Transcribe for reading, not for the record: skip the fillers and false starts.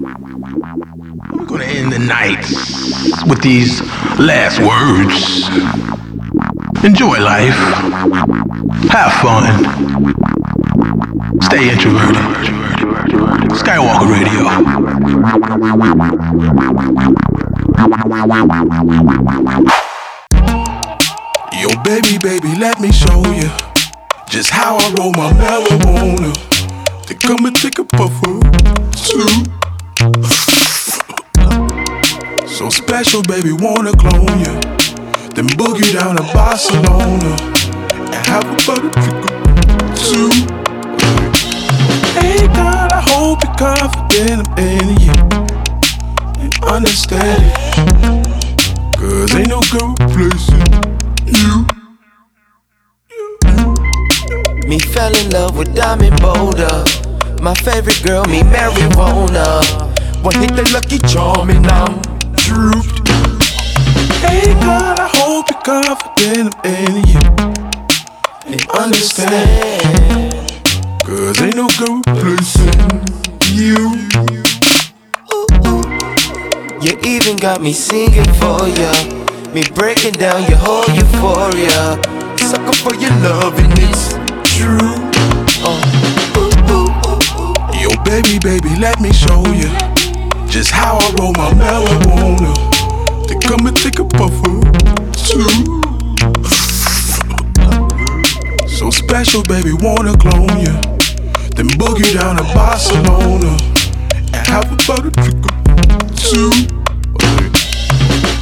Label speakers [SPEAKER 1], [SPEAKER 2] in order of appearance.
[SPEAKER 1] We're gonna end the night with these last words. Enjoy life. Have fun. Stay introverted. Skywalker Radio. Yo, baby, let me show you just how I roll my marijuana. Then come and take a puff or two. So special, baby, wanna clone you. Then boogie down to Barcelona and have a butter drink or two. Hey God, I hope you're confident I'm in you and understand it. Cause ain't no girl replacing you.
[SPEAKER 2] Me fell in love with Diamond Boulder. My favorite girl, me marijuana. One hit the lucky charm and I'm drooped.
[SPEAKER 1] Hey God, I hope you're confident I'm in you and understand. Cause ain't no girl replacing you.
[SPEAKER 2] You even got me singing for ya. Me breaking down your whole euphoria. Sucker for your love and it's true.
[SPEAKER 1] Yo, baby, let me show you just how I roll my marijuana. Then come and take a puff or two. So special, baby, wanna clone you. Then boogie down to Barcelona and have a butter drink or two.